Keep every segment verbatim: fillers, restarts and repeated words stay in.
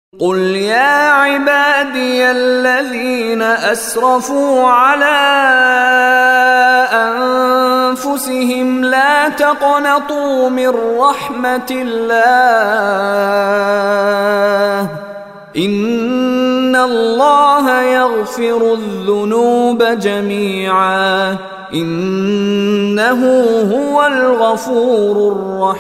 قل يا عبادي الذين أسرفوا على أنفسهم لا تقنطوا من رحمة الله إن الله يغفر الذنوب جميعا إنه هو الغفور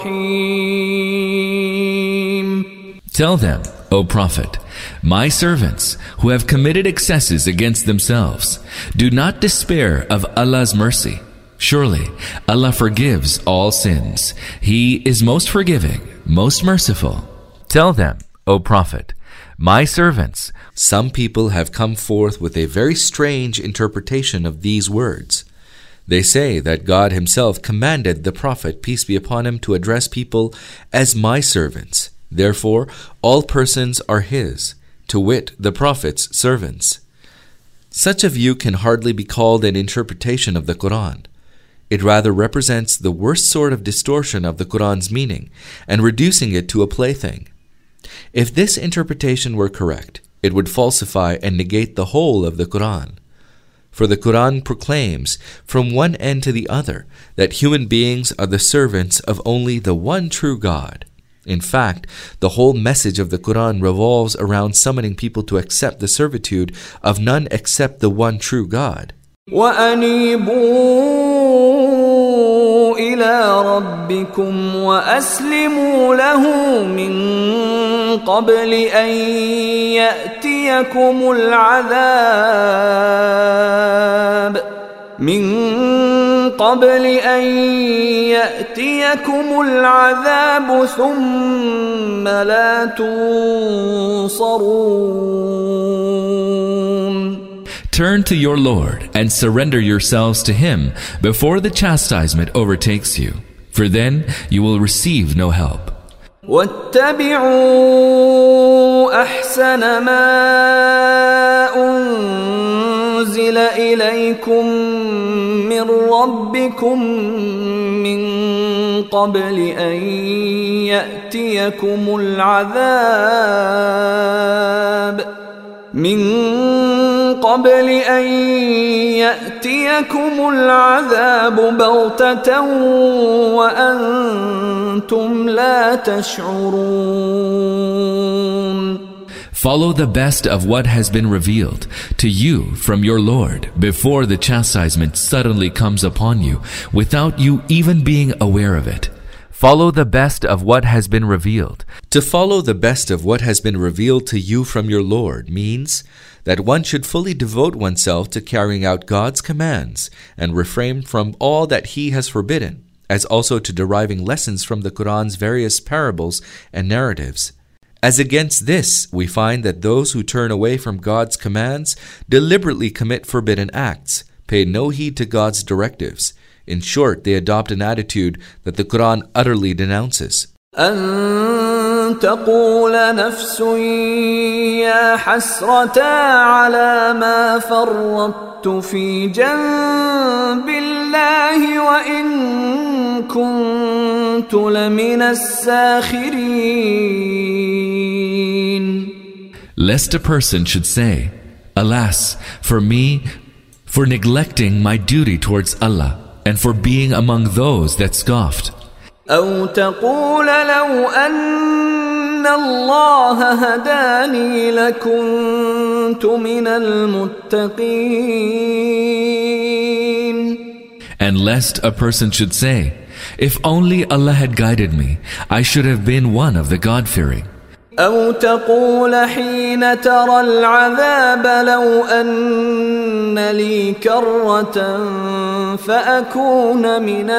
الرحيم. Tell them, O Prophet, my servants who have committed excesses against themselves, do not despair of Allah's mercy. Surely Allah forgives all sins. He is most forgiving, most merciful. Tell them, O Prophet, my servants, some people have come forth with a very strange interpretation of these words. They say that God Himself commanded the Prophet, peace be upon him, to address people as my servants. Therefore, all persons are His, to wit, the Prophet's servants. Such a view can hardly be called an interpretation of the Quran. It rather represents the worst sort of distortion of the Quran's meaning and reducing it to a plaything. If this interpretation were correct, it would falsify and negate the whole of the Quran. For the Quran proclaims from one end to the other that human beings are the servants of only the one true God. In fact, the whole message of the Quran revolves around summoning people to accept the servitude of none except the one true God. وَأَنِيبُوا إِلَىٰ رَبِّكُمْ وَأَسْلِمُوا لَهُ مِن قَبْلِ أَن يَأْتِيَكُمُ الْعَذَابُ من قبل أن يأتيكم العذاب ثم لا تنصرون. Turn to your Lord and surrender yourselves to Him before the chastisement overtakes you, for then you will receive no help. واتبعوا أحسن ما أنزل إليكم من ربكم من قبل أن يأتيكم العذاب من قبل أن يأتيكم العذاب بغتة وأنتم لا تشعرون. Follow the best of what has been revealed to you from your Lord before the chastisement suddenly comes upon you without you even being aware of it. Follow the best of what has been revealed. To follow the best of what has been revealed to you from your Lord means that one should fully devote oneself to carrying out God's commands and refrain from all that He has forbidden, as also to deriving lessons from the Quran's various parables and narratives. As against this, we find that those who turn away from God's commands deliberately commit forbidden acts, pay no heed to God's directives. In short, they adopt an attitude that the Quran utterly denounces. أن تقول نفس يا حسرة على ما فرطت في جنب الله وإن كنت لمن الساخرين. Lest a person should say, alas, for me, for neglecting my duty towards Allah, and for being among those that scoffed. أو تقول لو أن الله هداني لكنت من المتقين. And lest a person should say, if only Allah had guided me, I should have been one of the God-fearing. أو تقول حين ترى العذاب لو أن لي كرة فأكون من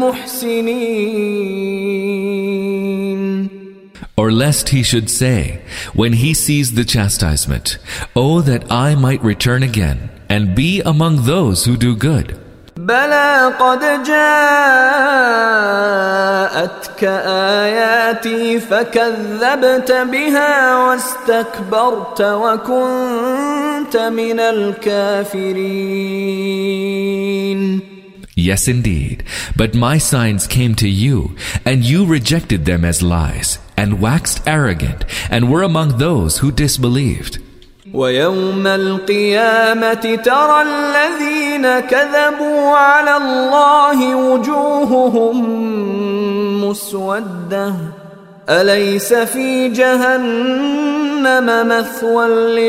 المحسنين. Or lest he should say, when he sees the chastisement, oh, that I might return again and be among those who do good. بلى قد جاءتك آياتي فكذبت بها واستكبرت وكنت من الكافرين. Yes, indeed. But my signs came to you, and you rejected them as lies, and waxed arrogant, and were among those who disbelieved. ويوم القيامة ترى الذين كذبوا على الله وجوههم مسودة أليس في جهنم مثوى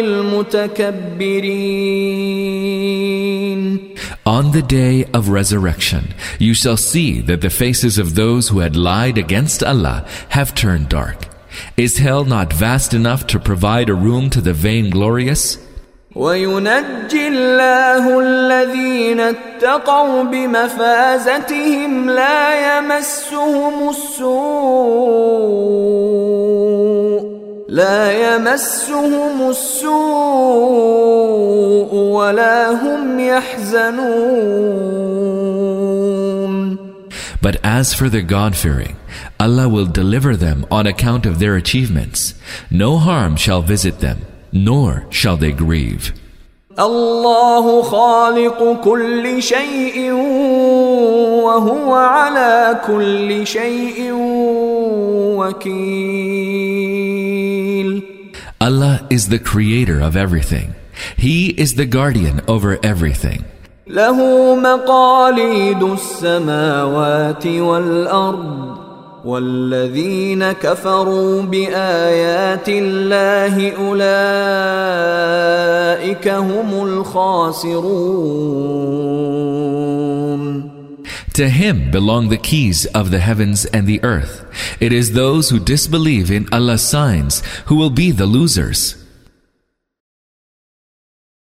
للمتكبرين. On the day of resurrection, you shall see that the faces of those who had lied against Allah have turned dark. Is hell not vast enough to provide a room to the vainglorious? وينجي الله الذين اتقوا بمفازتهم لا يمسهم السوء لا يمسهم السوء ولا هم يحزنون. But as for the God-fearing, Allah will deliver them on account of their achievements. No harm shall visit them, nor shall they grieve. الله خالق كل شيء وهو على كل شيء وكيل. Allah is the creator of everything. He is the guardian over everything. له مقاليد السماوات والأرض والذين كفروا بآيات الله أولئك هم الخاسرون. To him belong the keys of the heavens and the earth. It is those who disbelieve in Allah's signs who will be the losers.